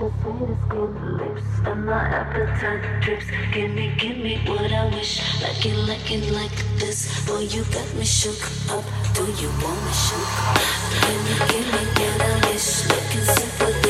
the sweetest skin lips, and my appetite drips. Give me what I wish, like this. Boy, you got me shook up. Do you want me shook? Give me what I wish, looking simple.